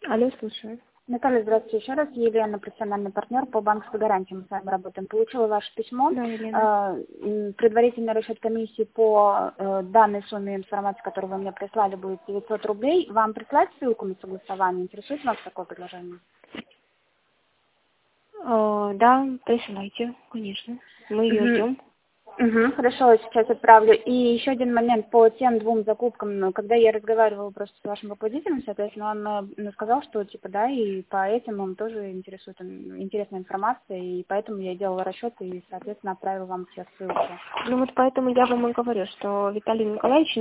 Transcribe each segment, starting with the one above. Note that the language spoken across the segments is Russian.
Алло, слушаю. Наталья, здравствуйте еще раз. Елена, профессиональный партнер по банковской гарантии. Мы с вами работаем. Получила ваше письмо. Да, Елена. Предварительный расчет комиссии по данной сумме информации, которую вы мне прислали, будет 900 рублей. Вам прислать ссылку на согласование? Интересует вас такое предложение? Да, присылайте, конечно. Мы ее ждем. Хорошо, сейчас отправлю. И еще один момент по тем двум закупкам. Когда я разговаривала просто с вашим руководителем, соответственно, он сказал, что типа да, и по этим он тоже интересует интересная информация, и поэтому я делала расчет и, соответственно, отправила вам все ссылки. Ну вот поэтому я вам и говорю, что Виталий Николаевич,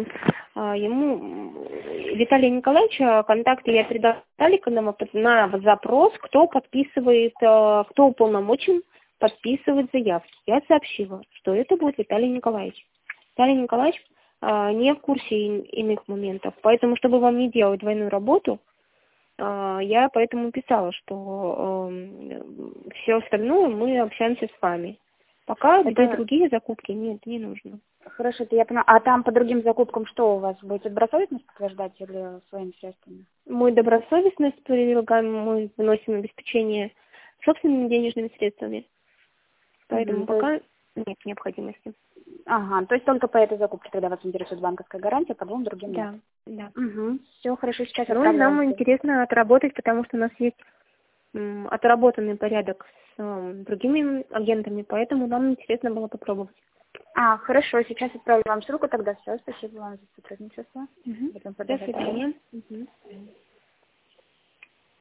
Виталия Николаевича контакты я передала Таликаному на запрос, кто подписывает, кто уполномочен подписывать заявки. Я сообщила, что это будет Виталий Николаевич. Виталий Николаевич не в курсе иных моментов, поэтому, чтобы вам не делать двойную работу, я поэтому писала, что все остальное мы общаемся с вами. Пока другие закупки нет, не нужно. Хорошо, это я поняла. А там по другим закупкам что у вас? Будете добросовестность подтверждать или своими средствами? Мы добросовестность прилагаем, мы выносим обеспечение собственными денежными средствами. Поэтому пока нет необходимости. Ага, то есть только по этой закупке тогда вас интересует банковская гарантия, по двум другим нет? Да. Все, хорошо, сейчас Ну и нам интересно отработать, потому что у нас есть отработанный порядок с другими агентами, поэтому нам интересно было попробовать. Хорошо, сейчас отправлю вам ссылку, тогда все, спасибо вам за сотрудничество. До свидания.